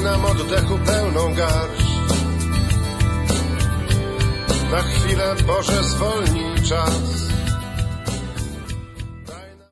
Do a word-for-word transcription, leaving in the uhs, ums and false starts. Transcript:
nam oddechu pełną garść. Na chwilę, Boże, zwolnij czas.